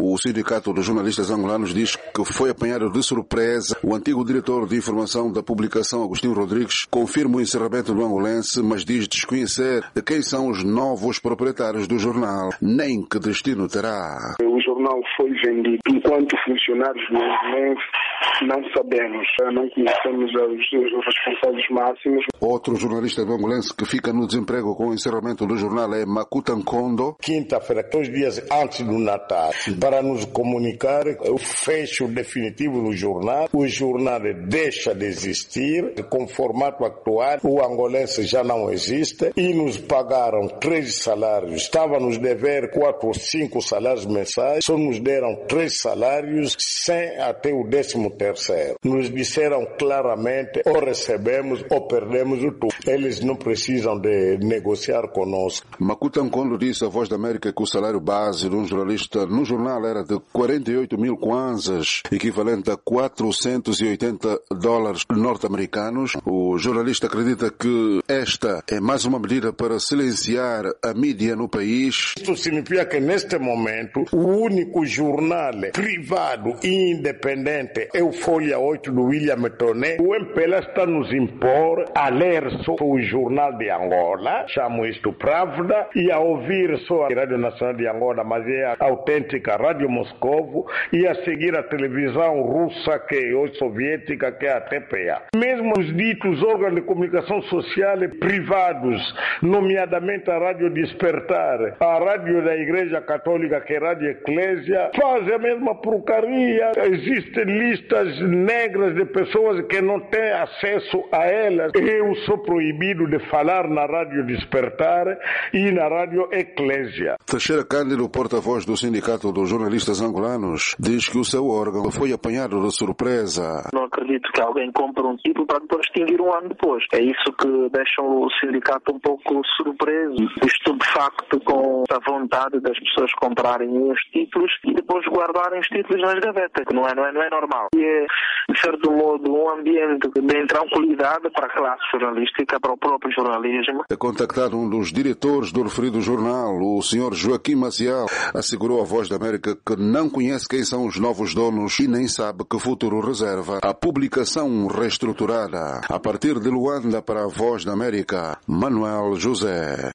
O Sindicato dos Jornalistas Angolanos diz que foi apanhado de surpresa. O antigo diretor de informação da publicação, Agostinho Rodrigues, confirma o encerramento do Angolense, mas diz desconhecer quem são os novos proprietários do jornal, nem que destino terá. O jornal foi vendido. Enquanto funcionários do Angolense, não sabemos, não conhecemos os responsáveis máximos. Outro jornalista do Angolense que fica no desemprego com o encerramento do jornal é Makuta Nkondo. Quinta-feira, 2 dias antes do Natal, para nos comunicar o fecho definitivo do jornal. O jornal deixa de existir, com o formato atual, o angolense já não existe e nos pagaram 3 salários. Estava nos dever 4 ou 5 salários mensais, só nos deram 3 salários sem até o 13º. Nos disseram claramente, ou recebemos ou perdemos o tudo. Eles não precisam de negociar conosco. Makuta Nkondo disse à Voz da América que o salário base de um jornalista no jornal era de 48 mil kwanzas, equivalente a $480 norte-americanos. O jornalista acredita que esta é mais uma medida para silenciar a mídia no país. Isso significa que neste momento o único jornal privado e independente é o Folha 8 do William Toné. O MPLA está nos impor a ler só o Jornal de Angola, chamo isto Pravda, e a ouvir só a Rádio Nacional de Angola, mas é a autêntica Rádio Moscovo, e a seguir a televisão russa, que é hoje soviética, que é a TPA. Mesmo os ditos órgãos de comunicação social privados, nomeadamente a Rádio Despertar, a Rádio da Igreja Católica, que é a Rádio Eclésia, fazem a mesma porcaria. Existem listas negras de pessoas que não têm acesso a elas. Eu sou proibido de falar na Rádio Despertar e na Rádio Eclésia. Teixeira Cândido, porta-voz do Sindicato dos Jornalistas Angolanos, diz que o seu órgão foi apanhado de surpresa. Não acredito que alguém compre um título para depois extinguir um ano depois. É isso que deixa o sindicato um pouco surpreso. Isto de facto com a vontade das pessoas comprarem os títulos e depois guardarem os títulos nas gavetas, que não é normal. E é, de certo modo, um ambiente de intranquilidade para a classe jornalística, para o próprio jornalismo. É contactado um dos diretores do referido jornal, o Sr. Joaquim Maciel, assegurou à Voz da América que não conhece quem são os novos donos e nem sabe que futuro reserva a publicação reestruturada. A partir de Luanda para a Voz da América, Manuel José.